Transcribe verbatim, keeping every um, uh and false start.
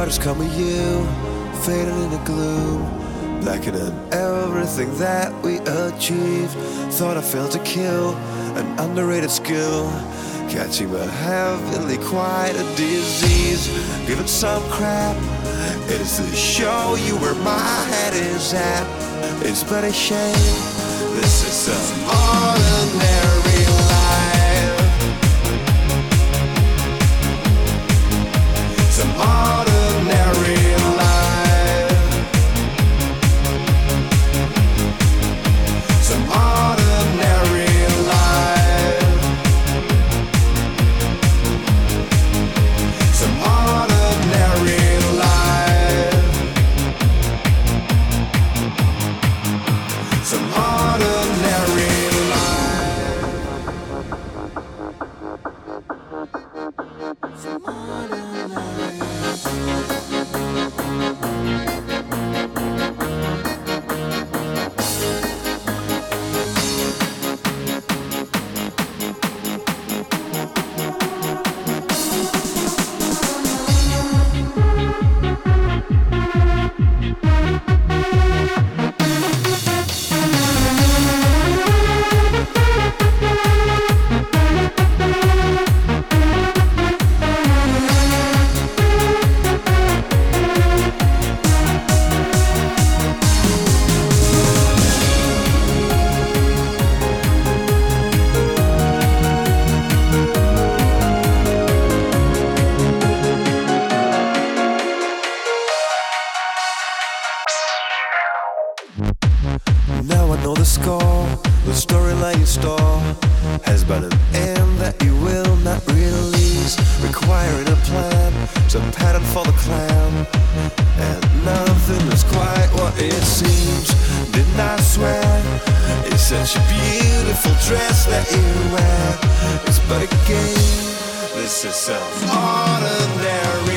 Shadows come with you, fading in the gloom, blackening everything that we achieved. Thought I failed to kill, an underrated skill, catching my heavenly quite a disease. Give it some crap, it is to show you where my head is at. It's but a shame, this is some ordinary life. Some ordinary life. Some ordinary life. Some ordinary life. Some ordinary life. Some Now I know the score, the storyline you store has but an end that you will not release, requiring a plan, some pattern for the clan, and nothing is quite what it seems. Didn't I swear? It's such a beautiful dress that you wear. It's but a game, this is some ordinary